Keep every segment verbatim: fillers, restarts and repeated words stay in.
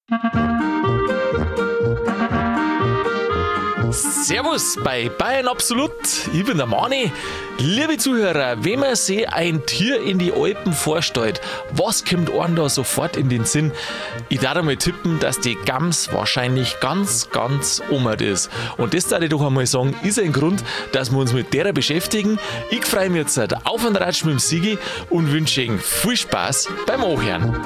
Servus bei Bayern Absolut, ich bin der Mani. Liebe Zuhörer, wenn man sich ein Tier in die Alpen vorstellt, was kommt einem da sofort in den Sinn? Ich darf einmal tippen, dass die Gams wahrscheinlich ganz, ganz umert ist. Und das darf ich doch einmal sagen, ist ein Grund, dass wir uns mit der beschäftigen. Ich freue mich jetzt auf einen Ratsch mit dem Sigi und wünsche Ihnen viel Spaß beim Anhören.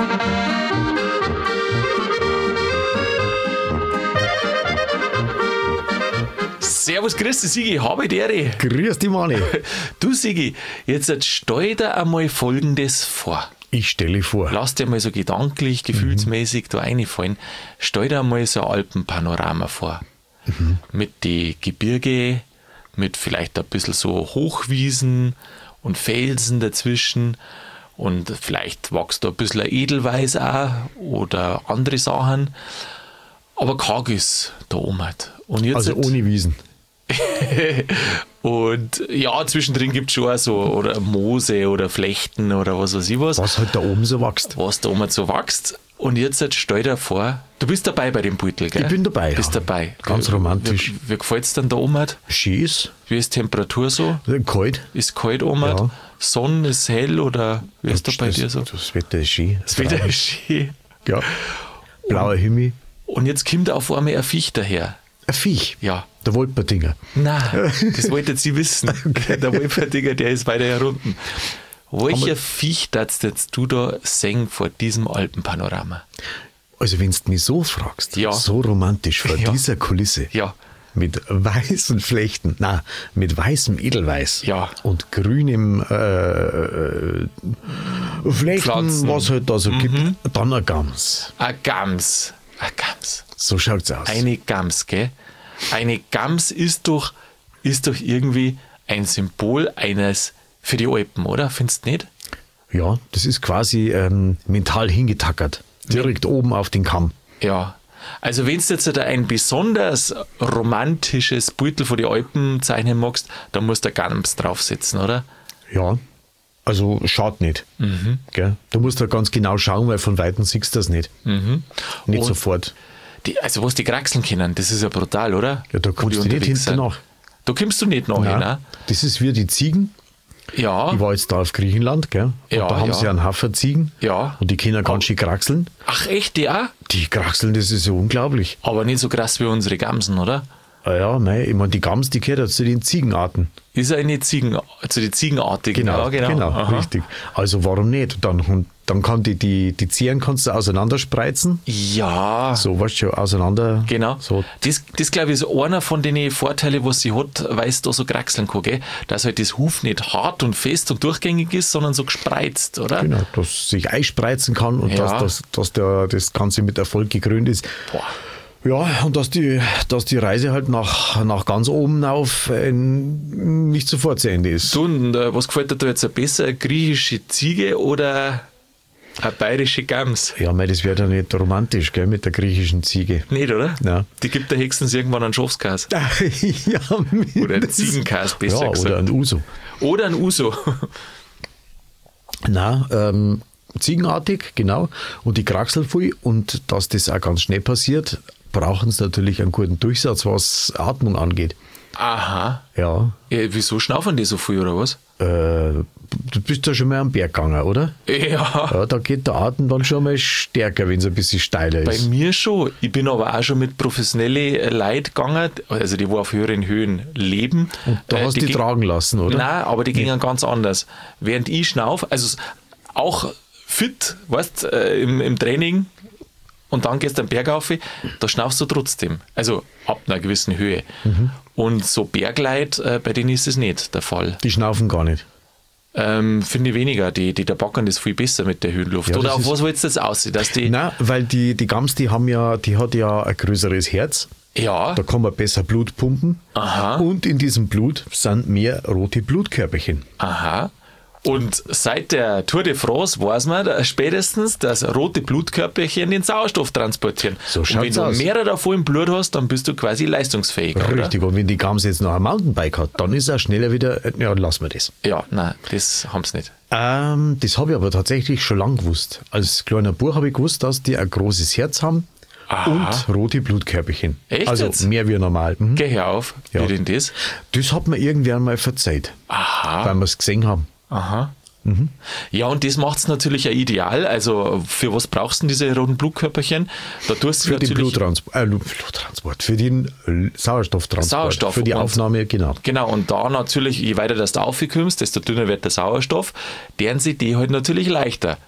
Servus, grüß dich, Sigi, habe die Ehre. Grüß dich, Mani. Du, Sigi, jetzt stell dir einmal Folgendes vor. Ich stelle vor. Lass dir mal so gedanklich, gefühlsmäßig mhm. da reinfallen. Stell dir mal so ein Alpenpanorama vor. Mhm. Mit den Gebirge, mit vielleicht ein bisschen so Hochwiesen und Felsen dazwischen. Und vielleicht wächst da ein bisschen ein Edelweiß auch oder andere Sachen. Aber karg ist da oben. Und jetzt also ohne Wiesen. Und ja, zwischendrin gibt es schon auch so oder Moose oder Flechten oder was weiß ich was. Was halt da oben so wächst. Was da oben so wächst. Und jetzt stell dir vor, du bist dabei bei dem Beutel, gell? Ich bin dabei. Bist ja. dabei. Ganz romantisch. Wie, wie gefällt es denn da oben? Schön ist. Wie ist die Temperatur so? Kalt. Ist kalt oben? Ja. Sonne ist hell oder wie ist da bei das, dir so? Das Wetter ist schön. Das Wetter ist schön. Ja. Blauer Himmel. Und jetzt kommt auf einmal ein Viech daher. Ein Viech? Ja. Der Wolperdinger. Nein, das wolltet Sie wissen. Okay. Der Wolperdinger, der ist weiter herunten. Welcher Viech darfst jetzt du da sehen vor diesem Alpenpanorama? Also wenn du mich so fragst, ja. so romantisch vor ja. dieser Kulisse, ja. mit weißen Flechten, nein, mit weißem Edelweiß ja. und grünem äh, Flechten, Pflanzen. was halt da so mhm. gibt, dann ein Gams. Ein Gams. Ein Gams. So schaut's aus. Eine Gams, gell? Eine Gams ist doch, ist doch irgendwie ein Symbol eines für die Alpen, oder? Findest du nicht? Ja, das ist quasi ähm, mental hingetackert. Direkt ja. oben auf den Kamm. Ja. Also wenn du jetzt ein besonders romantisches Beutel von den Alpen zeichnen magst, dann musst du Gams draufsetzen, oder? Ja. Also schaut nicht. Mhm. Gell? Du musst da ganz genau schauen, weil von Weitem siehst du das nicht. Mhm. Nicht Und sofort. Die, also was die Kraxeln kennen, das ist ja brutal, oder? Ja, da kommst du nicht hinten nach. Da kommst du nicht nachher, ne? Das ist wie die Ziegen. Ja. Ich war jetzt da auf Griechenland, gell? Und ja, da haben ja. sie einen Haufen Ziegen. Ja. Und die können ganz schön kraxeln. Ach echt, die auch? Die kraxeln, das ist ja unglaublich. Aber nicht so krass wie unsere Gamsen, oder? Ah ja, nein, ich meine, die Gams, die gehört ja zu den Ziegenarten. Ist ja eine Ziegen, zu den Ziegenartigen. Genau, ja, genau, genau richtig. Also warum nicht? Dann, dann kann die, die, die Zehen kannst du auseinanderspreizen. Ja. So, weißt du, schon, auseinander. Genau. So. Das, das glaube ich, ist einer von den Vorteilen, was sie hat, weil es da so kraxeln kann, gell? Dass halt das Huf nicht hart und fest und durchgängig ist, sondern so gespreizt, oder? Genau, dass es sich einspreizen kann und ja. dass, dass, dass der, das Ganze mit Erfolg gekrönt ist. Boah. Ja, und dass die, dass die Reise halt nach, nach ganz oben auf äh, nicht sofort zu Ende ist. Du, und, äh, was gefällt dir da jetzt besser? Eine griechische Ziege oder eine bayerische Gams? Ja, mei, das wäre dann nicht romantisch, gell, mit der griechischen Ziege. Nicht, oder? Ja. Die gibt der Hexens irgendwann einen Schafskas. Ja, oder einen Ziegenkas, besser ja, gesagt. Oder ein Uso. Oder ein Uso. Nein, ähm, ziegenartig, genau. Und die kraxeln viel. Und dass das auch ganz schnell passiert, brauchen sie natürlich einen guten Durchsatz, was Atmung angeht. Aha. Ja. ja wieso schnaufen die so viel, oder was? Äh, du bist ja schon mal am Berg gegangen, oder? Ja. Ja, da geht der Atem dann schon mal stärker, wenn es ein bisschen steiler Bei ist. Bei mir schon. Ich bin aber auch schon mit professionellen Leuten gegangen, also die, wo auf höheren Höhen leben. Und da äh, hast du die, die tragen lassen, oder? Nein, aber die gingen ganz anders. Während ich schnaufe, also auch fit, weißt du, äh, im, im Training, und dann gehst du den Berg rauf, da schnaufst du trotzdem. Also ab einer gewissen Höhe. Mhm. Und so Bergleit, äh, bei denen ist es nicht der Fall. Die schnaufen gar nicht. Ähm, finde ich weniger. Die, die, die backen das viel besser mit der Höhenluft. Ja, oder auf ist, was willst du jetzt aussehen? Dass die nein, weil die, die Gams, die haben ja, die hat ja ein größeres Herz. Ja. Da kann man besser Blut pumpen. Aha. Und in diesem Blut sind mehr rote Blutkörperchen. Aha. Und seit der Tour de France weiß man spätestens, dass rote Blutkörperchen den Sauerstoff transportieren. So schaut's und wenn du aus. mehrere davon im Blut hast, dann bist du quasi leistungsfähiger. Richtig, oder? und wenn die Gams jetzt noch ein Mountainbike hat, dann ist er schneller wieder, ja, lassen wir das. Ja, nein, das haben sie nicht. Ähm, das habe ich aber tatsächlich schon lange gewusst. Als kleiner Bub habe ich gewusst, dass die ein großes Herz haben Aha. und rote Blutkörperchen. Echt Also jetzt? mehr wie normal. Mhm. Geh her auf. Ja. Wie denn das? Das hat mir irgendwann mal verzeiht, Aha. weil wir es gesehen haben. Aha. Ja, und das macht es natürlich ja ideal. Also, für was brauchst du denn diese roten Blutkörperchen? Da tust du Für den natürlich. Bluttransport, äh, Bluttransport, für den äh, Sauerstofftransport, Sauerstoff für die und- Aufnahme, genau. Genau, und da natürlich, je weiter das da aufkommst, desto dünner wird der Sauerstoff, deren sie die halt natürlich leichter.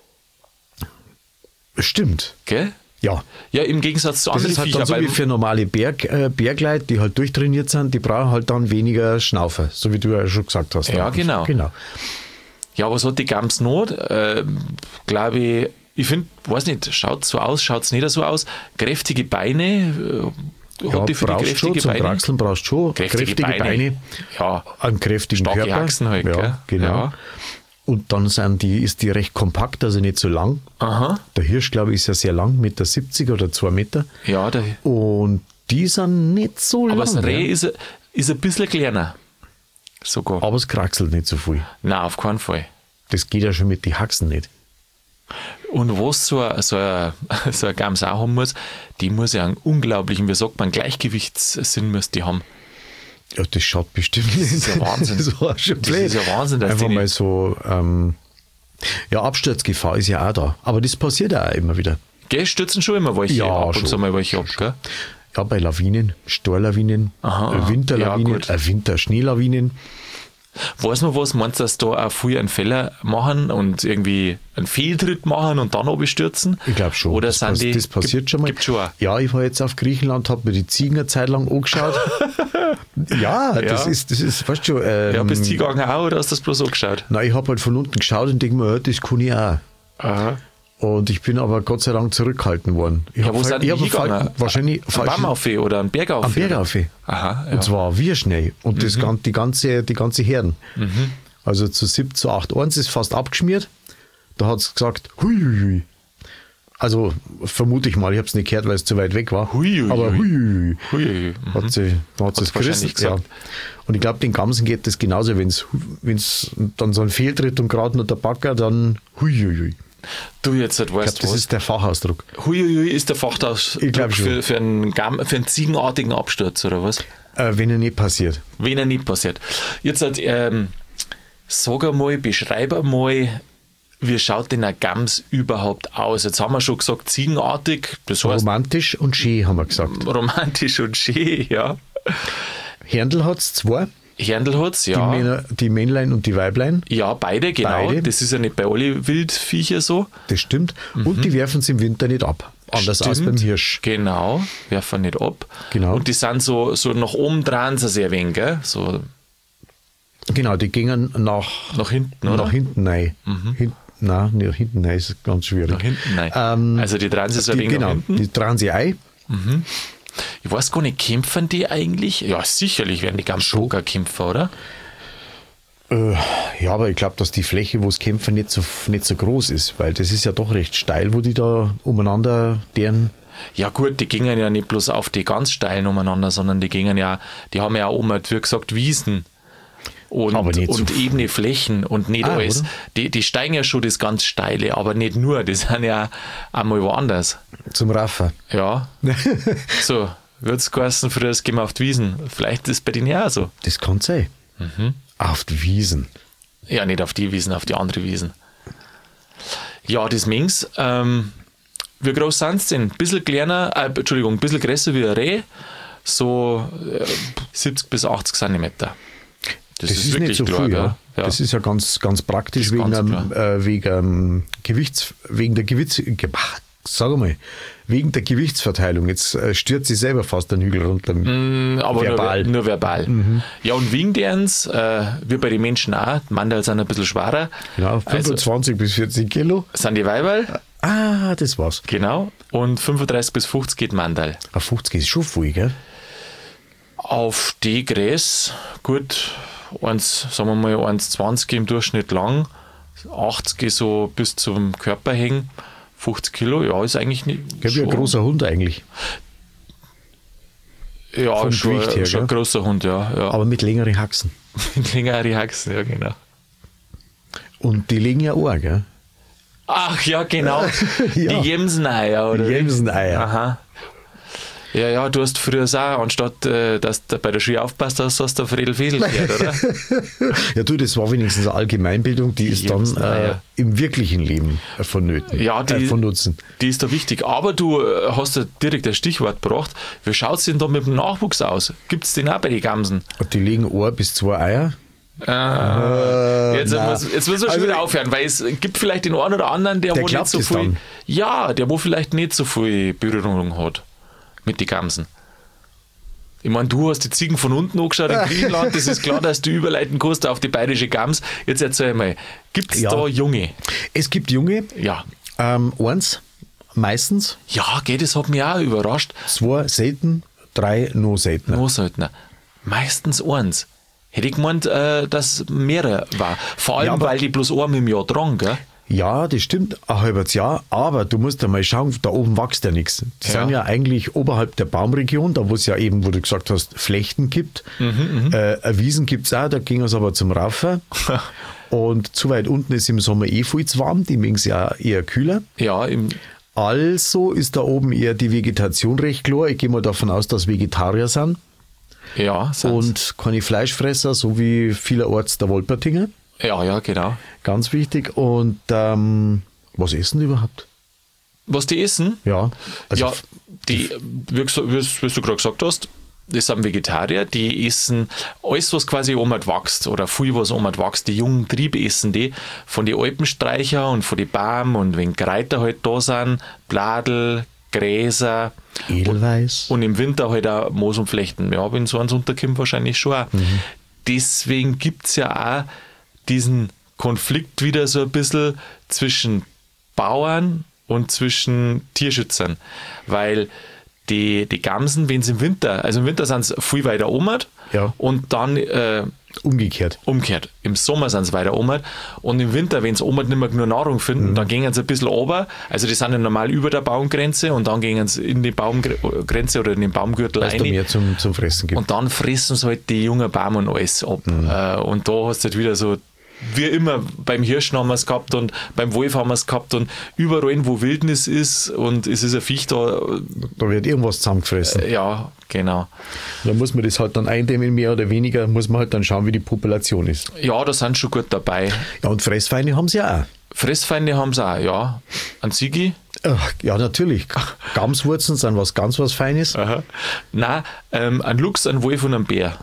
Stimmt, Gell? ja. Ja, im Gegensatz zu Das anderen ist halt Viecher. dann so wie beim- für normale Berg, äh, Bergleute, die halt durchtrainiert sind, die brauchen halt dann weniger Schnaufer, so wie du ja schon gesagt hast. Ja, genau. genau. Ja, was hat die Gams not? Äh, Glaube ich, ich finde, weiß nicht, schaut so aus, schaut es nicht so aus. Kräftige Beine, äh, Ja, hat die für die brauchst kräftige schon, zum Beine? Kraxeln brauchst du schon Kräftige kräftige, Beine. Beine, Ja, einen kräftigen starke Körper. Achsen halt, ja, gell? genau. Ja. Und dann sind die, ist die recht kompakt, also nicht so lang. aha, Der Hirsch, glaube ich, ist ja sehr lang, eins Komma siebzig oder zwei Meter. ja, der, Und die sind nicht so aber lang. das Reh ja. ist, ist ein bisschen kleiner. Sogar. Aber es kraxelt nicht so viel. Nein, auf keinen Fall. Das geht ja schon mit den Haxen nicht. Und was so ein, so ein, so ein Gams auch haben muss, die muss ja einen unglaublichen, wie sagt man, Gleichgewichtssinn muss die haben. Ja, das schaut bestimmt nicht. ist ja Wahnsinn. Das war schon Das blöd. ist ja Wahnsinn, dass Einfach die mal nicht- so, ähm, ja, Absturzgefahr ist ja auch da. Aber das passiert ja auch immer wieder. Gell, stürzen schon immer welche Ja, ab und schon. zu mal welche ab, gell? Ja, bei Lawinen, Storlawinen, Aha, äh, aha. Winterlawinen, Ja, gut. äh, Winterschneelawinen. Weiß man was, meinst du, dass da auch früher einen Fehler machen und irgendwie einen Fehltritt machen und dann abstürzen? Ich glaube schon. Oder das, sind pass- die, das passiert gibt, schon mal. Gibt schon auch. Ja, ich war jetzt auf Griechenland, habe mir die Ziegen eine Zeit lang angeschaut. ja, das Ja. ist, das ist, weißt du, ähm, Ja, bist du gegangen auch oder hast du das bloß angeschaut? nein, ich habe halt von unten geschaut und denke mir, ja, das kann ich auch. Aha. Und ich bin aber Gott sei Dank zurückgehalten worden. Ich Ja, hab wo fa- sind ich die hab einen hingegangen? Fall- Wahrscheinlich Am falsch. Baum auf oder einen Berg auf? Am Berg auf. Aha, ja. Und zwar wie Schnee. Und Mhm. das, gan- die, ganze, die ganze Herden. Also zu sieben zu acht eins ist fast abgeschmiert. Da hat es gesagt, hui, hui, hui. Also vermute ich mal, ich habe es nicht gehört, weil es zu weit weg war. Hui, hui, aber hui. hui, hui, hui. Hui, mhm. Hat sie, da hat sie Hat's es wahrscheinlich gerissen. Ja. gesagt. Und ich glaube, den Gamsen geht das genauso, wenn es dann so ein Fehltritt und gerade noch der Backer, dann hui, hui, hui. Du jetzt halt Ich glaube, weißt das was. ist der Fachausdruck. Huiuiui ist der Fachausdruck Ich glaub schon. für, für, einen Gam, für einen ziegenartigen Absturz, oder was? Äh, wenn er nicht passiert. Wenn er nicht passiert. Jetzt halt, ähm, sag einmal, beschreib einmal, wie schaut denn ein Gams überhaupt aus? Jetzt haben wir schon gesagt, ziegenartig, das heißt Romantisch und schön, haben wir gesagt. romantisch und schön, ja. Händel hat es zwei, Händel hat's, die, ja. Männer, die Männlein und die Weiblein, Ja, beide, genau. Beide. Das ist ja nicht bei allen Wildviecher so. das stimmt. Und die werfen es im Winter nicht ab. Anders als Mhm. Stimmt. beim Hirsch. Genau, werfen nicht ab. Genau. Und die sind so, so nach oben dran sie sehr wenig, gell? So Genau, die gingen nach, nach hinten, oder? nach hinten rein. Hin, nein, nicht hinten rein ist ganz schwierig. Nach hinten, nein. Ähm, also die dran sie so ein die, wenig nach genau, hinten. die tragen sie ein. Ich weiß gar nicht, kämpfen die eigentlich? Ja, sicherlich werden die ganz sogar kämpfen, oder? Äh, ja, aber ich glaube, dass die Fläche, wo es kämpfen, nicht so, nicht so groß ist, weil das ist ja doch recht steil, wo die da umeinander deren. Ja gut, die gingen ja nicht bloß auf die ganz steilen umeinander, sondern die gingen ja, die haben ja auch um, wie gesagt, Wiesen und, Aber nicht und so- ebene Flächen und nicht Ah, alles. oder? Die, die steigen ja schon das ganz Steile, aber nicht nur, die sind ja einmal woanders. Zum Raffer. Ja, so, wird's geheißen, früher gehen wir auf die Wiesen. Vielleicht ist es bei denen ja auch so. Das kann sein. Mhm. Auf die Wiesen. Ja, nicht auf die Wiesen, auf die andere Wiesen. Ja, das Mengs, ähm, wie groß sind sie denn? Ein bisschen kleiner, äh, Entschuldigung, ein bisschen größer wie ein Reh, so äh, siebzig bis achtzig Zentimeter. Das, Das, ist, nicht so klar, viel, gell? ja. Ja. Das ist ja ganz, ganz praktisch ist wegen, ganz einem, äh, wegen, ähm, Gewichts, wegen der Gewichts, ge- sag mal, wegen der Gewichtsverteilung. Jetzt äh, stürzt sie selber fast den Hügel runter. Mm, aber verbal. Nur, nur verbal. Ja, und wegen derens, äh, wie bei den Menschen auch, die Mandel sind ein bisschen schwerer. Genau, Also fünfundzwanzig bis vierzig Kilo. sind die Weiberl, Ah, das war's. genau, und fünfunddreißig bis fünfzig geht Mandel. Auf fünfzig ist schon viel, gell? Auf die Gräs, gut, eins, sagen wir mal eins zwanzig im Durchschnitt lang, achtzig so bis zum Körper hängen, fünfzig Kilo, ja, ist eigentlich nicht. Gell, wie ein großer Hund eigentlich. Ja, vom schon, Gewicht her, schon ein gell? großer Hund, ja. ja. Aber mit längeren Haxen. Längere Haxen, ja, genau. Und die legen ja auch, gell? Ach ja, genau. Ja. Die Jemseneier, oder? Die Jemseneier. Aha. Ja, ja, du hast früher auch, anstatt äh, dass du bei der Schule aufpasst hast, hast du auf Redel Fesel gehört, oder? Ja, du, das war wenigstens eine Allgemeinbildung, die, die ist dann äh, im wirklichen Leben vonnöten, ja, die, äh, von Nutzen. Die ist da wichtig. Aber du hast ja direkt ein Stichwort gebracht. Wie schaut es denn da mit dem Nachwuchs aus? Gibt es den auch bei den Gamsen? Die legen ein bis zwei Eier. Ah, äh, jetzt, muss, jetzt müssen wir schon also, wieder aufhören, weil es gibt vielleicht den einen oder anderen, der, der wo nicht so viel. Dann. Ja, der wo vielleicht nicht so viel Berührung hat mit den Gamsen. Ich meine, du hast die Ziegen von unten angeschaut in Griechenland, das ist klar, dass du überleiten kannst auf die bayerische Gams. Jetzt erzähl mal, gibt es ja. da Junge? Es gibt Junge. Ja. Ähm, eins, meistens. Ja, geht, das hat mich auch überrascht. Zwei selten, drei noch seltener. Noch seltener. Meistens eins. Hätte ich gemeint, äh, dass mehrere war. Vor allem, ja, weil die bloß einmal im Jahr dran, gell? Ja, das stimmt, ein halbes Jahr, aber du musst ja mal schauen, da oben wächst ja nichts. Die ja. sind ja eigentlich oberhalb der Baumregion, da wo es ja eben, wo du gesagt hast, Flechten gibt. Mhm, äh, Wiesen gibt es auch, da ging es aber zum Raufen. Und zu weit unten ist im Sommer eh viel zu warm, die mögen es ja eher kühler. Ja, im Also ist da oben eher die Vegetation recht klar. Ich gehe mal davon aus, dass Vegetarier sind. Ja, sind's. Und keine Fleischfresser, so wie vielerorts der Wolpertinger. Ja, ja, genau. Ganz wichtig. Und ähm, was essen die überhaupt? Was die essen? Ja. Also ja, die, wie, wie du gerade gesagt hast, das sind Vegetarier, die essen alles, was quasi omat wächst oder viel, was omat wächst. Die jungen Triebe essen die von den Alpenstreicher und von den Baum und wenn Kräuter halt da sind, Bladel, Gräser. Edelweiß. Und, und im Winter halt auch Moos und Flechten. Ja, wenn so eins unterkommt, wahrscheinlich schon auch. Mhm. Deswegen gibt es ja auch diesen Konflikt wieder so ein bisschen zwischen Bauern und zwischen Tierschützern. Weil die, die Gamsen, wenn sie im Winter, also im Winter sind sie viel weiter oben ja. und dann äh, umgekehrt. Umgekehrt. Im Sommer sind sie weiter oben und im Winter, wenn sie oben nicht mehr nur Nahrung finden, mhm. dann gehen sie ein bisschen runter. Also die sind ja normal über der Baumgrenze und dann gehen sie in die Baumgrenze oder in den Baumgürtel rein. Mehr zum, zum Fressen gibt. Und dann fressen sie halt die jungen Bäume und alles ab. Mhm. Und da hast du halt wieder so, wie immer, beim Hirschen haben wir es gehabt und beim Wolf haben wir es gehabt und überall, wo Wildnis ist und es ist ein Viech da. Da wird irgendwas zusammengefressen. Äh, ja, genau. Da muss man das halt dann eindämmen, mehr oder weniger, muss man halt dann schauen, wie die Population ist. Ja, da sind schon gut dabei. Ja, und Fressfeinde haben sie ja auch. Fressfeinde haben sie auch, ja. Ein Ziggy? Ach, ja, natürlich. Gamswurzeln sind was ganz was Feines. Aha. Nein, ähm, ein Luchs, ein Wolf und ein Bär.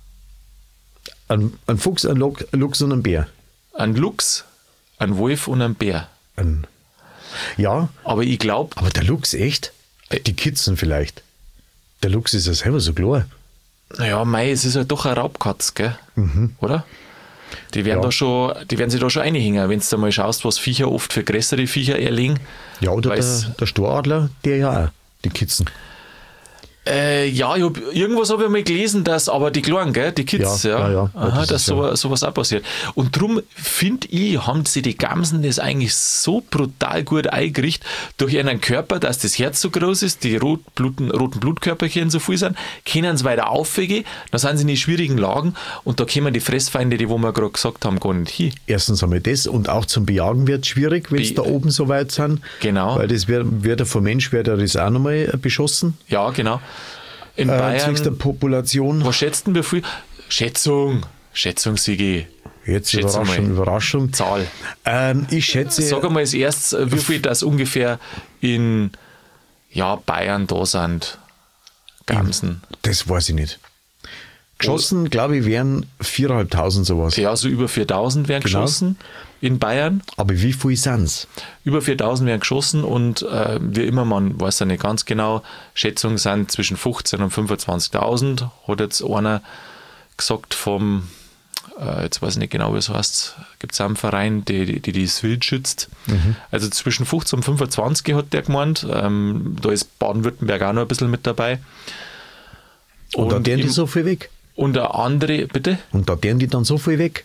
Ein, ein Fuchs, ein Luchs und ein Bär. Ein Luchs, ein Wolf und ein Bär. Ein, ja. Aber ich glaube. Aber der Luchs, echt? Die Kitzen vielleicht. Der Luchs ist ja selber so klar. Naja, mei, es ist ja doch ein Raubkatz, gell? Mhm. Oder? Die werden, ja. da schon, die werden sich da schon einhängen, wenn du mal schaust, was Viecher oft für größere Viecher erlegen. Ja, oder der, der Storadler, der ja auch, die Kitzen. Äh, ja, ich hab, irgendwas habe ich mal gelesen, dass, aber die Kleinen, gell, die Kids, ja, ja, ja, ja. Aha, das dass so, ja. sowas auch passiert. Und darum finde ich, haben sie die Gamsen das eigentlich so brutal gut eingerichtet durch ihren Körper, dass das Herz so groß ist, die Rotbluten, roten Blutkörperchen so viel sind, können sie weiter aufwegen, dann sind sie in die schwierigen Lagen und da kommen die Fressfeinde, die wo wir gerade gesagt haben, gar nicht hin. Erstens haben wir das und auch zum Bejagen wird es schwierig, wenn sie da oben so weit sind. Genau. Weil das wird, wird vom Mensch wird das auch nochmal beschossen. Ja, genau. In äh, Bayern, der Population. Was schätzen wir viel? Schätzung, Schätzung, Sigi. Jetzt Schätzung Überraschung, mal. Überraschung. Zahl. Ähm, ich schätze. Sag einmal als erstes, wie viel das ungefähr in ja, Bayern da sind. Gamsen. Das weiß ich nicht. Geschossen, glaube ich, wären viertausendfünfhundert sowas. Ja, so über viertausend werden genau. geschossen in Bayern. Aber wie viel sind es? Über viertausend werden geschossen und äh, wie immer, man weiß ja nicht ganz genau, Schätzungen sind zwischen fünfzehntausend und fünfundzwanzigtausend, hat jetzt einer gesagt vom, äh, jetzt weiß ich nicht genau, wie es heißt, gibt es einen Verein, der die, die, die das Wild schützt. Mhm. Also zwischen fünfzehn und fünfundzwanzig hat der gemeint, ähm, da ist Baden-Württemberg auch noch ein bisschen mit dabei. Und, und da deren die so viel weg? Und der andere, bitte? Und da deren die dann so viel weg?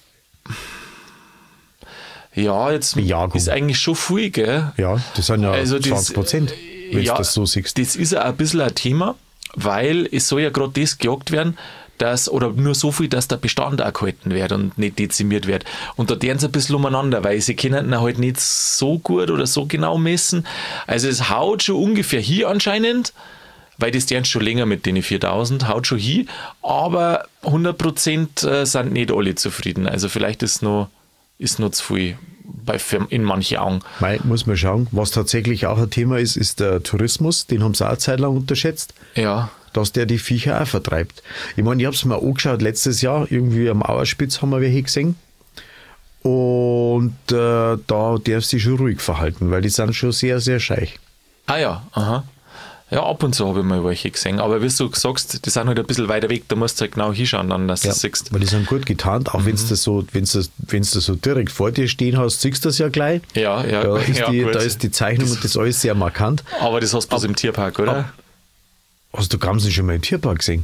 Ja, jetzt Bejagung. Ist eigentlich schon viel, gell? Ja, das sind ja also zwanzig Prozent, wenn ja, du das so siehst. Das ist ja ein bisschen ein Thema, weil es soll ja gerade das gejagt werden, dass, oder nur so viel, dass der Bestand auch gehalten wird und nicht dezimiert wird. Und da deren sie ein bisschen umeinander, weil sie können ihn halt nicht so gut oder so genau messen. Also es haut schon ungefähr hier anscheinend, weil das deren schon länger mit den viertausend, haut schon hier, aber hundert Prozent sind nicht alle zufrieden. Also vielleicht ist noch, ist noch zu viel bei, in manchen Augen. Mei, muss man schauen. Was tatsächlich auch ein Thema ist, ist der Tourismus. Den haben sie auch eine Zeit lang unterschätzt. Ja. Dass der die Viecher auch vertreibt. Ich meine, ich habe es mir angeschaut, letztes Jahr, irgendwie am Auerspitz haben wir welche gesehen. Und äh, da darfst du dich schon ruhig verhalten, weil die sind schon sehr, sehr scheich. Ah ja, aha. Ja, ab und zu habe ich mal welche gesehen. Aber wie du sagst, die sind halt ein bisschen weiter weg, da musst du halt genau hinschauen, dann, dass ja, du siehst. weil die sind gut getarnt, auch mhm. wenn du das so, wenn's das, wenn's das so direkt vor dir stehen hast, siehst du das ja gleich. Ja, ja. Da ist, ja, die, da ist die Zeichnung das, und das alles sehr markant. Aber das hast du bloß im Tierpark, oder? Ab, hast du Gamsen schon mal im Tierpark gesehen?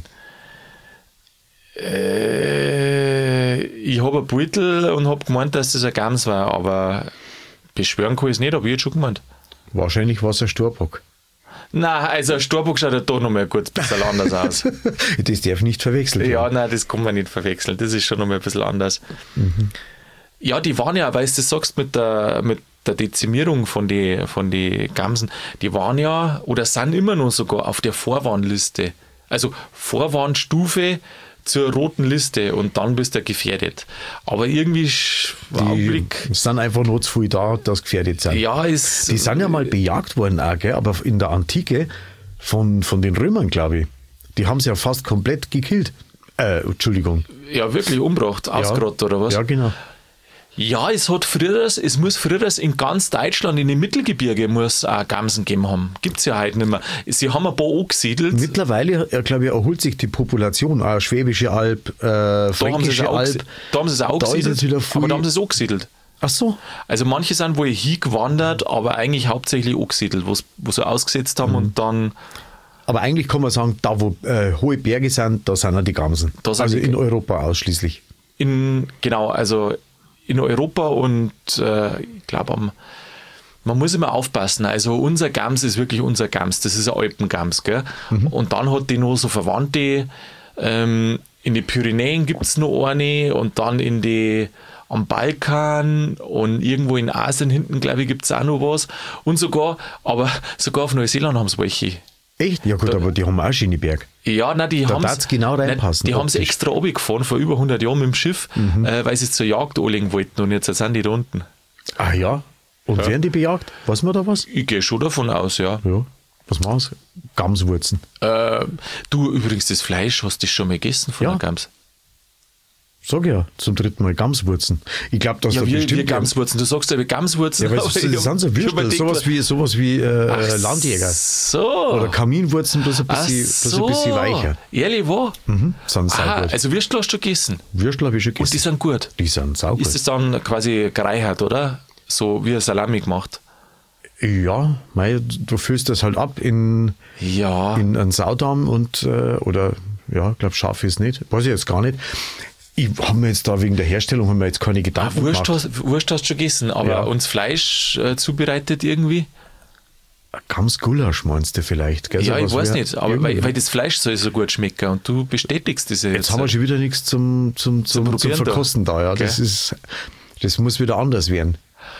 Äh, ich habe ein Beutel und habe gemeint, dass das ein Gams war, aber beschwören kann ich es nicht, aber ich hätte schon gemeint. Wahrscheinlich war es ein Storbock. Nein, also ein Storbock schaut ja doch noch mal kurz ein bisschen anders aus. Das darf nicht verwechselt werden. Ja, nein, das kann man nicht verwechseln. Das ist schon noch mal ein bisschen anders. Mhm. Ja, die waren ja, weil du das sagst, mit der, mit der Dezimierung von den von die Gamsen, die waren ja oder sind immer noch sogar auf der Vorwarnliste. Also Vorwarnstufe zur roten Liste und dann bist du gefährdet. Aber irgendwie die Augenblick, sind einfach nur zu viel da, dass gefährdet sind. Ja, ist, die sind ja mal bejagt worden auch, gell? Aber in der Antike von, von den Römern, glaube ich. Die haben sie ja fast komplett gekillt. Äh, Entschuldigung. Ja, wirklich umgebracht, ausgerottet ja, oder was? Ja, genau. Ja, es hat früher, es muss früher in ganz Deutschland, in den Mittelgebirge, muss auch Gamsen gegeben haben. Gibt es ja heute nicht mehr. Sie haben ein paar angesiedelt. Mittlerweile, ja, glaube ich, erholt sich die Population. Auch Schwäbische Alb, äh, Fränkische Alb. Da haben sie es auch da angesiedelt, aber da haben sie es angesiedelt. Ach so. Also manche sind wohl hingewandert, aber eigentlich hauptsächlich angesiedelt, wo sie ausgesetzt haben mhm. und dann... Aber eigentlich kann man sagen, da wo äh, hohe Berge sind, da sind auch die Gamsen. Da sind also die, in Europa ausschließlich. In, genau, also... in Europa und äh, ich glaube, man muss immer aufpassen. Also unser Gams ist wirklich unser Gams. Das ist ein Alpengams. Gell? Mhm. Und dann hat die noch so Verwandte. Ähm, in den Pyrenäen gibt es noch eine und dann in die, am Balkan und irgendwo in Asien hinten, glaube ich, gibt es auch noch was. Und sogar, aber sogar auf Neuseeland haben sie welche. Echt? Ja gut, da, aber die haben auch Schieniberg. Ja, nein, die haben es genau reinpassen. Die haben es extra runtergefahren, vor über hundert Jahren mit dem Schiff, mhm. äh, weil sie es zur Jagd anlegen wollten und jetzt sind die da unten. Ah ja? Und ja. werden die bejagt? Weiß man da was? Ich gehe schon davon aus, ja. Ja. Was machen sie? Gamswurzen. Äh, du, übrigens, das Fleisch, hast du schon mal gegessen von ja. der Gams? Sag ja, zum dritten Mal Gamswurzen. Ich glaube, dass ja, da wir, bestimmt... wir Gamswurzen, du sagst ja wie Gamswurzen. Ja, weil das sind so Würstel, sowas wie, sowas wie äh, Landjäger. So. Oder Kaminwurzen, bloß ein bisschen, so. bloß ein bisschen weicher. Ehrlich, wo? Mhm, sind Aha, also Würstel hast du gegessen? Würstel habe ich schon gegessen. Und die sind gut? Die sind saugut. Ist das dann quasi gereichert, oder? So wie ein Salami gemacht? Ja, mei, du füllst das halt ab in, ja. in einen Saudarm und, äh, oder, ja, ich glaube, scharf ist nicht. Weiß ich jetzt gar nicht. Ich habe mir jetzt da wegen der Herstellung haben wir jetzt keine Gedanken ah, Wurst gemacht. Hast, Wurst hast du schon gegessen, aber ja. uns Fleisch äh, zubereitet irgendwie? Gamsgulasch meinst du vielleicht? Gell? Ja, so ich weiß nicht, aber weil, weil das Fleisch soll so gut schmecken und du bestätigst das jetzt. Jetzt haben wir schon wieder nichts zum, zum, zum, zum, zum Verkosten da. da ja. Okay. Das, ist, das muss wieder anders werden.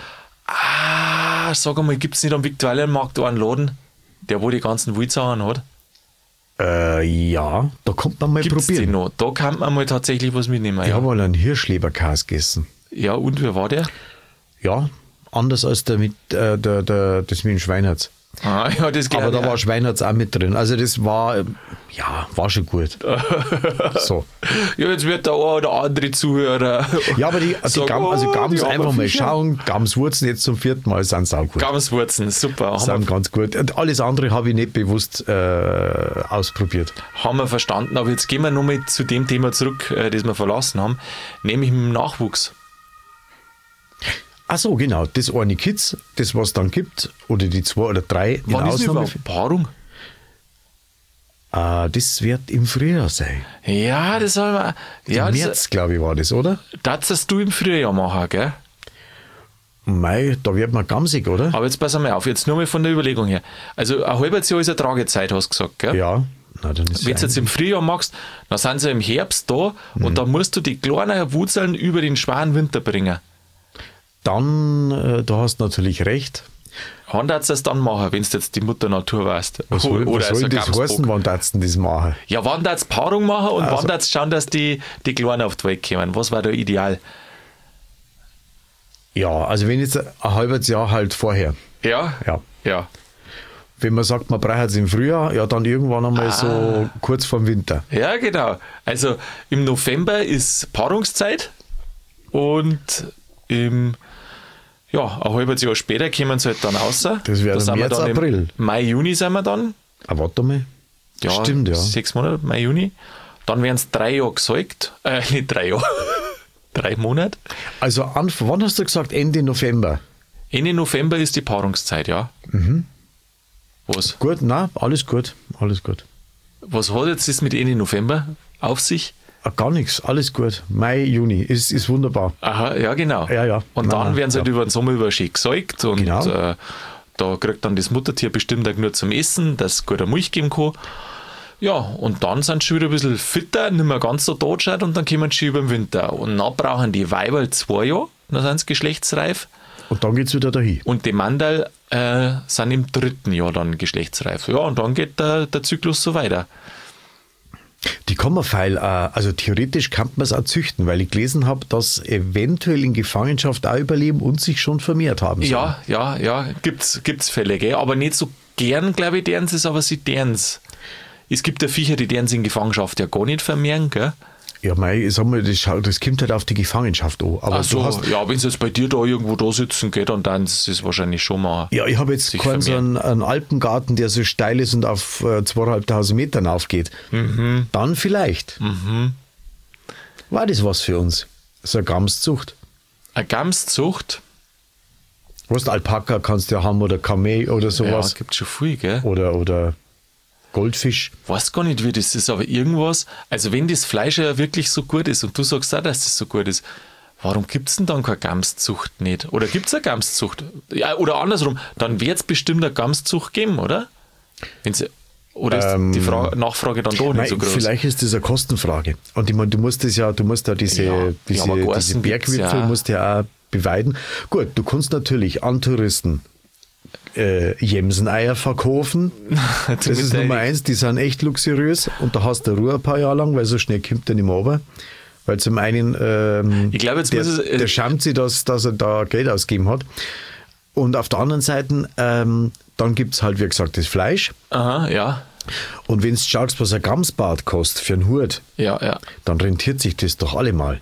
Ah, sag einmal, gibt es nicht am Viktualienmarkt einen Laden, der wo die ganzen Wildsachen hat? Äh, ja, da kommt man mal Gibt's probieren. Den noch? Da kann man mal tatsächlich was mitnehmen. Ich ja. habe mal einen Hirschleberkäse gegessen. Ja, und wer war der? Ja, anders als der mit, äh, der, der, das mit dem Schweinerz. Ah, ja, das Aber da ja. war Schweinerz auch mit drin. Also das war, ja, war schon gut. So. Ja, jetzt wird der eine oder andere Zuhörer ja, aber die, die sagen, Gam, also Gams oh, einfach mal schauen. Gamswurzen jetzt zum vierten Mal sind saugut. Gamswurzen, super. Sind ganz gut. Und alles andere habe ich nicht bewusst äh, ausprobiert. Haben wir verstanden, aber jetzt gehen wir nochmal zu dem Thema zurück, äh, das wir verlassen haben, nämlich mit dem Nachwuchs. Ach so, genau. Das eine Kids, das was dann gibt, oder die zwei oder drei in Wann ist denn Ausnahme. überhaupt Paarung? Äh, das wird im Frühjahr sein. Ja, das soll man. Ja, Im März, glaube ich, war das, oder? Das hast du im Frühjahr machen, gell? Mei, da wird man gamsig, oder? Aber jetzt pass mal auf, jetzt nur mal von der Überlegung her. Also ein halbes Jahr ist eine Tragezeit, hast du gesagt, gell? Ja. Na, dann ist Wenn du jetzt im Frühjahr machst, dann sind sie im Herbst da mhm. und dann musst du die kleinen Wurzeln über den schweren Winter bringen. Dann, äh, da hast du natürlich recht. Wann darfst du das dann machen, wenn du jetzt die Mutter Natur weißt? Was soll, Oder was soll also das heißen, wann darfst du das machen? Ja, wann darfst du Paarung machen und also, wann darfst du schauen, dass die, die Kleinen auf die Welt kommen? Was war da ideal? Ja, also wenn jetzt ein halbes Jahr halt vorher. Ja? Ja. Ja. Wenn man sagt, man braucht es im Frühjahr, ja, dann irgendwann einmal ah. so kurz vorm Winter. Ja, genau. Also im November ist Paarungszeit und im, ja, ein halbes Jahr später kommen sie halt dann raus. Das wäre da März, April. Mai, Juni sind wir dann. Ah, warte mal. Ja, stimmt, ja. Sechs Monate, Mai, Juni. Dann werden es drei Jahre gesäugt. Äh, nicht drei Jahre. drei Monate. Also, an, wann hast du gesagt? Ende November? Ende November ist die Paarungszeit, ja. Mhm. Was? Gut, na, alles gut, alles gut. Was hat jetzt das mit Ende November auf sich? Ah, gar nichts, alles gut. Mai, Juni, ist, ist wunderbar. Aha, ja, genau. Ja, ja. Und Nein, dann werden sie ja. halt über den Sommer über schön gesäugt und Genau. äh, da kriegt dann das Muttertier bestimmt auch nur zum Essen, dass es gute Milch geben kann. Ja, und dann sind sie schon wieder ein bisschen fitter, nicht mehr ganz so totschaut und dann kommen sie schon über den Winter. Und dann brauchen die Weiberl zwei Jahre, dann sind sie geschlechtsreif. Und dann geht es wieder dahin. Und die Mandal äh, sind im dritten Jahr dann geschlechtsreif. Ja, und dann geht der, der Zyklus so weiter. Die kann man feil, äh, also theoretisch kann man es auch züchten, weil ich gelesen habe, dass eventuell in Gefangenschaft auch überleben und sich schon vermehrt haben sollen. Ja, ja, ja, gibt's, gibt's Fälle, gell? Aber nicht so gern, glaube ich, deren es, aber sie deren es. Es gibt ja Viecher, die deren in Gefangenschaft ja gar nicht vermehren, gell? Ja, mei, ich sag mal, das, das kommt halt auf die Gefangenschaft an. Aber Ach so, du hast, ja, wenn sie jetzt bei dir da irgendwo da sitzen geht, dann dann ist es wahrscheinlich schon mal. ja, ich habe jetzt sich keinen so vermehren. einen, einen Alpengarten, der so steil ist und auf äh, zweieinhalbtausend Metern aufgeht. Mhm. Dann vielleicht. Mhm. War das was für uns? So eine Gamszucht. Eine Gamszucht, Was, Alpaka kannst du ja haben oder Kamel oder ja, sowas. gibt schon viel, gell? Oder, oder Goldfisch. Weiß gar nicht, wie das ist, aber irgendwas, also wenn das Fleisch ja wirklich so gut ist und du sagst auch, dass das so gut ist, warum gibt es denn dann keine Gamszucht nicht? Oder gibt es eine Gamszucht? Ja, oder andersrum, dann wird es bestimmt eine Gamszucht geben, oder? Wenn's, oder ist Ähm, die Fra- Nachfrage dann doch nicht Nein, so groß? vielleicht ist das eine Kostenfrage. Und ich meine, du musst das ja, du musst ja diese, Ja, diese, ja, aber diese Garsten gibt's Bergwipfel ja. musst ja auch beweiden. Gut, du kannst natürlich an Touristen äh, Jemseneier verkaufen. Das Mit ist der- Nummer eins, die sind echt luxuriös und da hast du Ruhe ein paar Jahre lang, weil so schnell kommt der nicht mehr runter. Weil zum einen ähm, Ich glaube, jetzt der, muss es, äh, der schämt sich, dass, dass er da Geld ausgegeben hat. Und auf der anderen Seite, ähm, dann gibt es halt, wie gesagt, das Fleisch. Aha, ja, Und wenn du schaust, was ein Gamsbart kostet für einen Hut, ja, ja. dann rentiert sich das doch allemal.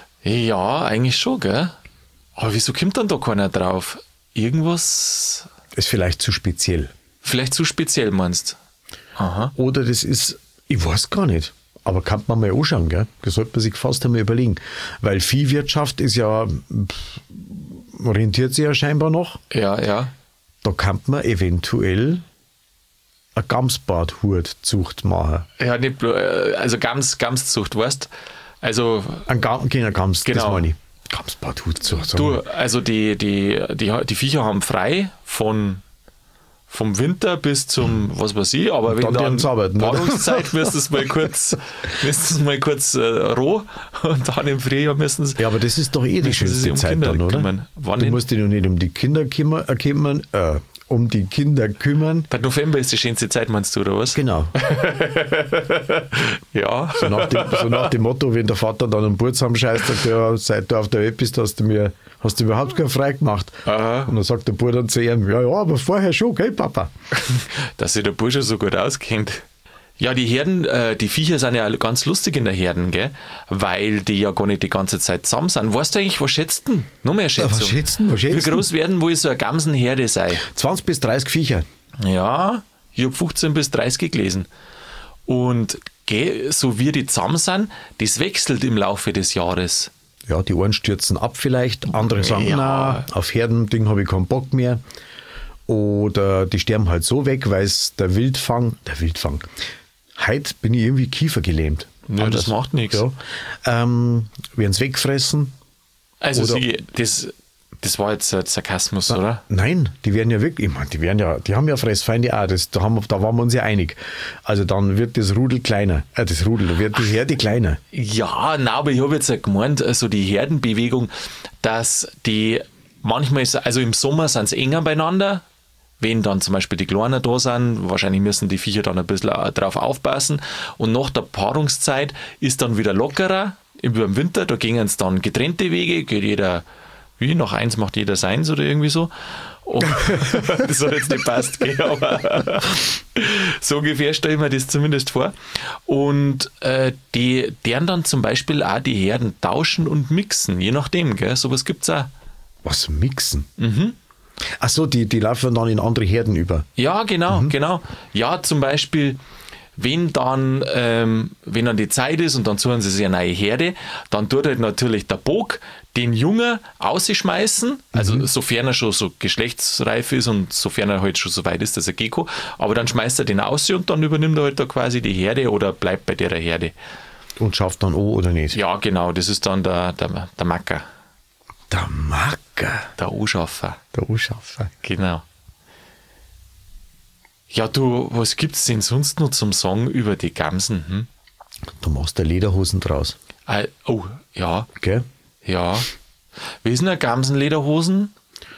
Ja, eigentlich schon, gell? Aber wieso kommt dann da keiner drauf? Irgendwas Ist vielleicht zu speziell. vielleicht zu speziell, meinst du? Aha. Oder das ist, ich weiß gar nicht, aber kann man mal anschauen, gell? Das sollte man sich fast einmal überlegen. Weil Viehwirtschaft ist ja, pff, rentiert sich ja scheinbar noch. Ja, ja. Da kann man eventuell eine Gamsbarthuhtzucht machen. Ja, nicht bloß, äh, also Gams, Gamszucht, weißt also Ein Gam, keine Gams, das Genau. meine ich. Gamsbarthuhtzucht. sag du, mal. also die, die, die, die Viecher haben frei von vom Winter bis zum, was weiß ich, aber wenn dann dann werden's arbeiten, oder? Paarungszeit müsst es mal kurz, müsst es mal kurz äh, roh und dann im Frühjahr müssen sie Ja, aber das ist doch eh die müssen sie sich schönste um Zeit Kinder dann, oder? kümmern. Wann Du denn? musst dich noch nicht um die Kinder kümmern, äh, kümmern äh, um die Kinder kümmern. Der November ist die schönste Zeit, meinst du, oder was? Genau. Ja. So nach, dem, so nach dem Motto, wenn der Vater dann einen Burt zusammenscheißt, sagt er, ja, seit du auf der Welt bist, hast du mir hast du überhaupt keinen frei gemacht. Aha. Und dann sagt der Bub dann zu ihm, ja, ja, aber vorher schon, gell, Papa? Dass sich der Bursche so gut auskennt. Ja, die Herden, äh, die Viecher sind ja ganz lustig in der Herden, gell? Weil die ja gar nicht die ganze Zeit zusammen sind. Weißt du eigentlich, was schätzt denn? Noch mehr Schätzung. was schätzt denn, was schätzt Wie denn? groß werden wohl so eine Gamsenherde sei? zwanzig bis dreißig Viecher. Ja, ich habe fünfzehn bis dreißig gelesen. Und gell, so wie die zusammen sind, das wechselt im Laufe des Jahres. Ja, die einen stürzen ab vielleicht, andere sagen, Ja. na, auf Herdending habe ich keinen Bock mehr. Oder die sterben halt so weg, weil es der Wildfang, der Wildfang, heute bin ich irgendwie kiefergelähmt. Ja, das macht nichts. Ja. Ähm, werden es wegfressen. Also Oder- sie, das, Das war jetzt ein Sarkasmus, oder? Nein, die werden ja wirklich, ich meine, die werden ja, die haben ja Fressfeinde auch, das, da, haben, wir- da waren wir uns ja einig. Also dann wird das Rudel kleiner, äh, das Rudel, da wird die Herde kleiner. Ja, na, aber ich habe jetzt ja gemeint, also die Herdenbewegung, dass die manchmal, ist, also im Sommer sind sie enger beieinander, wenn dann zum Beispiel die Kleinen da sind, wahrscheinlich müssen die Viecher dann ein bisschen drauf aufpassen und nach der Paarungszeit ist dann wieder lockerer, über den Winter, da gingen es dann getrennte Wege, geht jeder, wie, nach eins macht jeder seins oder irgendwie so. Und das hat jetzt nicht passt, gell, aber so ungefähr stelle ich mir das zumindest vor. Und äh, die deren dann zum Beispiel auch die Herden tauschen und mixen, je nachdem, gell, sowas gibt es auch. Was, mixen? Mhm. Ach so, die, die laufen dann in andere Herden über. Ja, genau, genau. Ja, zum Beispiel, wenn dann, ähm, wenn dann die Zeit ist und dann suchen sie sich eine neue Herde, dann tut halt natürlich der Bock den Jungen ausschmeißen, also mhm. sofern er schon so geschlechtsreif ist und sofern er halt schon so weit ist, dass er Gecko, aber dann schmeißt er den aus und dann übernimmt er halt da quasi die Herde oder bleibt bei der Herde. Und schafft dann an oder nicht? Ja, genau, das ist dann der, der, der Macker, Der Macker. der Anschaffer. Der Anschaffer. Genau. Ja, du, was gibt's denn sonst noch zum Song über die Gamsen? Hm? Du machst da Lederhosen draus. Ah, oh, ja, Gell? ja. Wie ist denn eine Gamsenlederhosen?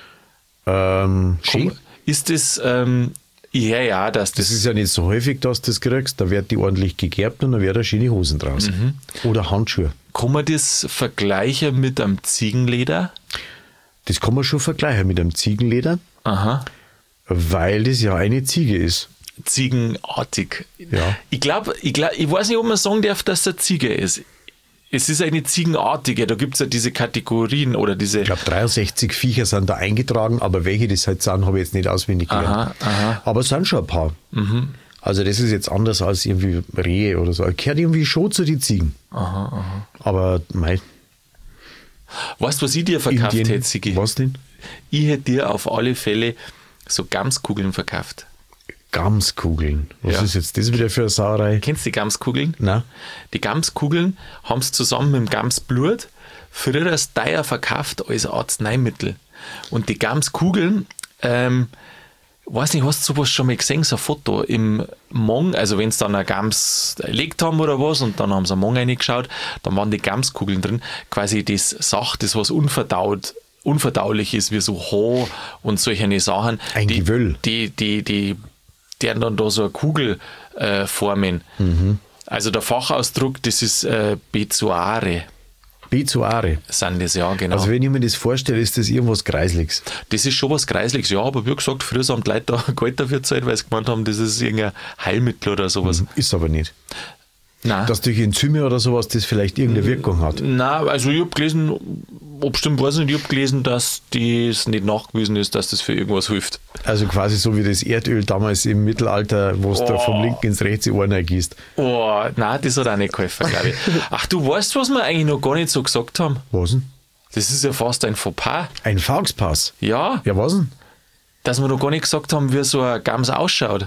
Ähm, schön. Komm, ist das, ähm, ja, ja, dass das, Das ist ja nicht so häufig, dass du das kriegst. Da wird die ordentlich gegerbt und dann wird da schöne Hosen draus. Mhm. Oder Handschuhe. kann man das vergleichen mit einem Ziegenleder? Das kann man schon vergleichen mit einem Ziegenleder, Aha. weil das ja eine Ziege ist. Ziegenartig. Ja. Ich glaube, ich, glaub, ich weiß nicht, ob man sagen darf, dass es eine Ziege ist. Es ist eine Ziegenartige, da gibt es ja diese Kategorien oder diese. Ich glaube, dreiundsechzig Viecher sind da eingetragen, aber welche das halt sind, habe ich jetzt nicht auswendig gelernt. Aha, aha. Aber es sind schon ein paar. Mhm. Also das ist jetzt anders als irgendwie Rehe oder so. Gehört irgendwie schon zu den Ziegen. Aha, aha. Aber mei, Weißt du, was ich dir verkauft Indien- hätte, Sigi? was denn? Ich hätte dir auf alle Fälle so Gamskugeln verkauft. Gamskugeln. Was Ja. ist jetzt das wieder für eine Sauerei? Kennst du die Gamskugeln? Nein. Die Gamskugeln haben sie zusammen mit dem Gamsblut früher als teuer verkauft als Arzneimittel. Und die Gamskugeln, ähm, weiß nicht, hast du sowas schon mal gesehen, so ein Foto im Mong, also wenn sie dann eine Gams erlegt haben oder was und dann haben sie am Mong reingeschaut, dann waren die Gamskugeln drin, quasi das Sach, das was unverdaut, unverdaulich ist, wie so Haar und solche Sachen. Ein die, Gewöll. Die, die, die, die werden dann da so eine Kugel äh, formen. Mhm. Also der Fachausdruck, das ist äh, Bezoare, Bezoare. sind das, ja, genau. Also wenn ich mir das vorstelle, ist das irgendwas Kreisliges. Das ist schon was Kreisliches, ja, aber wie gesagt, früher haben die Leute da Geld dafür gezahlt, weil sie gemeint haben, das ist irgendein Heilmittel oder sowas. Ist aber nicht. Nein. Dass durch Enzyme oder sowas das vielleicht irgendeine Wirkung hat. Nein, also ich habe gelesen, ob stimmt, weiß ich nicht, ich habe gelesen, dass das nicht nachgewiesen ist, dass das für irgendwas hilft. Also quasi so wie das Erdöl damals im Mittelalter, wo es da vom linken ins rechte Ohr gießt. Oh, nein, das hat auch nicht geholfen, glaube ich. Ach, du weißt, was wir eigentlich noch gar nicht so gesagt haben? Was denn? Das ist ja fast ein Fauxpas. Ein Fauxpass. Ja, Ja, was denn? dass wir noch gar nicht gesagt haben, wie so ein Gams ausschaut.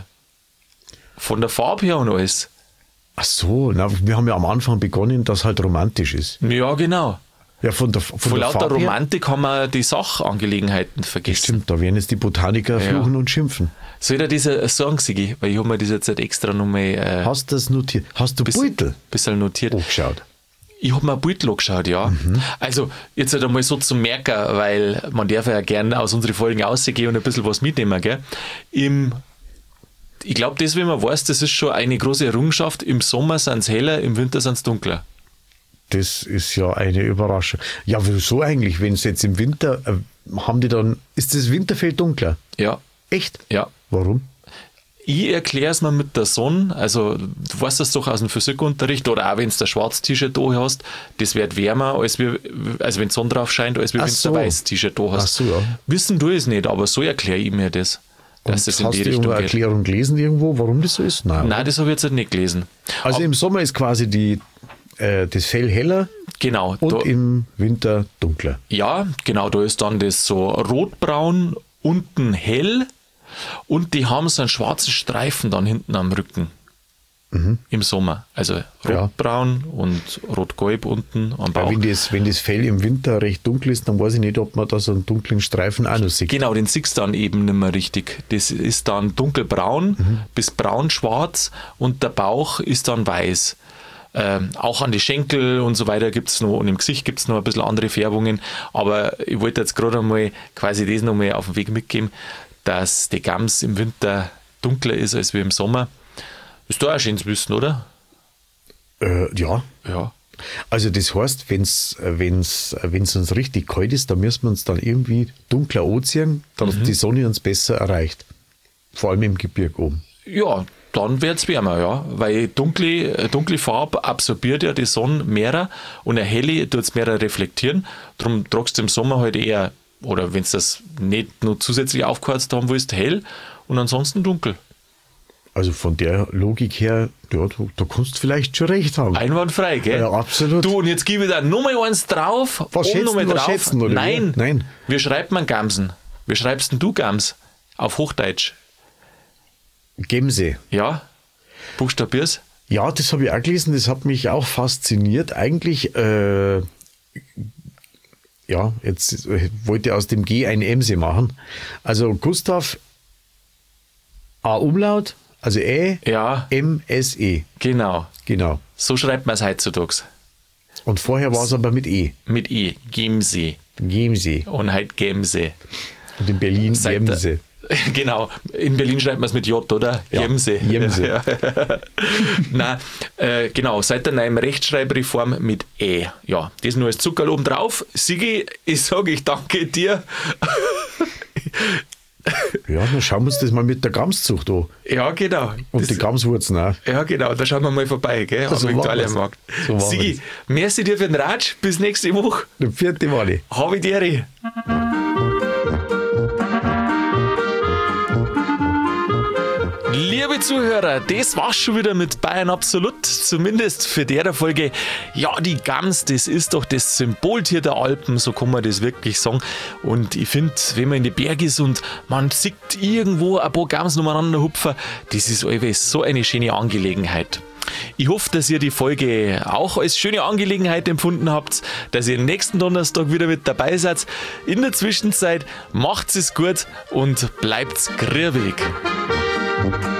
Von der Farbe her und alles. Ach so, na, wir haben ja am Anfang begonnen, dass halt romantisch ist. Ja, genau. Ja, von der, von Von der lauter Farbe her- Romantik haben wir die Sachangelegenheiten vergessen. Stimmt, da werden jetzt die Botaniker Ja. fluchen und schimpfen. Soll ich dir diese sagen, Sigi? Weil ich habe mir das jetzt halt extra nochmal äh, Hast du das notiert? Hast du Beutel bisschen notiert. angeschaut? Ich habe mir ein Beutel angeschaut, ja. Mhm. Also, jetzt halt einmal so zum Merker, weil man darf ja gerne aus unseren Folgen rausgehen und ein bisschen was mitnehmen, gell? Im, ich glaube, das, wie man weiß, das ist schon eine große Errungenschaft. Im Sommer sind es heller, im Winter sind es dunkler. Das ist ja eine Überraschung. Ja, wieso eigentlich? Wenn es jetzt im Winter, äh, haben die dann, ist das Winterfell dunkler? Ja, Echt? ja. Warum? Ich erkläre es mir mit der Sonne, also du weißt das doch aus dem Physikunterricht oder auch wenn du ein schwarzes T-Shirt da hast, das wird wärmer, als wie, also wenn die Sonne drauf scheint, als wie Ach wenn so. du ein weißes T-Shirt da hast. Ach so, ja. Wissen du es nicht, aber so erkläre ich mir das, dass Und das in hast die du Richtung irgendeine geht. Erklärung gelesen irgendwo, warum das so ist? Nein. Nein, das habe ich jetzt halt nicht gelesen. Also im Sommer ist quasi die, äh, das Fell heller Genau, und da, im Winter dunkler. ja, genau, da ist dann das so rotbraun, unten hell und die haben so einen schwarzen Streifen dann hinten am Rücken. mhm. im Sommer. Also rotbraun ja. und rot-gelb unten am Bauch. Ja, wenn, das, wenn das Fell im Winter recht dunkel ist, dann weiß ich nicht, ob man da so einen dunklen Streifen auch noch sieht. Genau, den siehst du dann eben nicht mehr richtig. Das ist dann dunkelbraun mhm. bis braun-schwarz und der Bauch ist dann weiß. Ähm, auch an die Schenkel und so weiter gibt es noch und im Gesicht gibt es noch ein bisschen andere Färbungen, aber ich wollte jetzt gerade einmal quasi das nochmal auf den Weg mitgeben, dass die Gams im Winter dunkler ist als wie im Sommer. Ist doch auch schön zu wissen, oder? Äh, ja. Ja. Also das heißt, wenn es wenn's, wenn's uns richtig kalt ist, dann müssen wir uns dann irgendwie dunkler anziehen, dass mhm. die Sonne uns besser erreicht. Vor allem im Gebirge oben. Ja, dann wird es wärmer, ja. Weil dunkle, dunkle Farbe absorbiert ja die Sonne mehr und eine helle tut es mehr reflektieren. Darum tragst du im Sommer halt eher, oder wenn du das nicht nur zusätzlich aufgeheizt haben willst, hell und ansonsten dunkel. Also von der Logik her, ja, du, da kannst du vielleicht schon recht haben. Einwandfrei, gell? Ja, absolut. Du, und jetzt gebe ich da nochmal eins drauf. Was schätzen, nochmal was drauf. schätzen, oder Nein, wie? Nein. Wie schreibt man Gamsen? Wie schreibst denn du Gams? Auf Hochdeutsch. Gemse. Ja, buchstabier's. Ja, das habe ich auch gelesen, das hat mich auch fasziniert. Eigentlich, äh, ja, jetzt wollte ich aus dem G ein Emse machen. Also Gustav, A Umlaut, also Ä, ja. M, S, E. Genau. Genau. So schreibt man es heutzutage. Und vorher war es aber mit E. Mit E, Gemse. Gemse. Und halt Gemse. Und in Berlin Seit Gemse. Genau, in Berlin schreibt man es mit J, oder? Ja, Jemse. Jemse. Ja. Nein, äh, genau, seit der neuen Rechtschreibreform mit Ä. Ja, das nur als Zuckerl oben drauf. Sigi, ich sage, ich danke dir. Ja, dann schauen wir uns das mal mit der Gamszucht an. Ja, genau. Und das, die Gamswurzen auch. Ja, genau, da schauen wir mal vorbei, gell? Am So Viktualienmarkt. So Sigi, merci dir für den Ratsch. Bis nächste Woche. Der vierte Wally. Habe die Ehre. Liebe Zuhörer, das war's schon wieder mit Bayern Absolut, zumindest für der Folge. Ja, die Gams, das ist doch das Symboltier der Alpen, so kann man das wirklich sagen. Und ich finde, wenn man in die Berge ist und man sieht irgendwo ein paar Gams umeinander hupfen, das ist allweils so eine schöne Angelegenheit. Ich hoffe, dass ihr die Folge auch als schöne Angelegenheit empfunden habt, dass ihr nächsten Donnerstag wieder mit dabei seid. In der Zwischenzeit macht's es gut und bleibt's grübig. Thank you.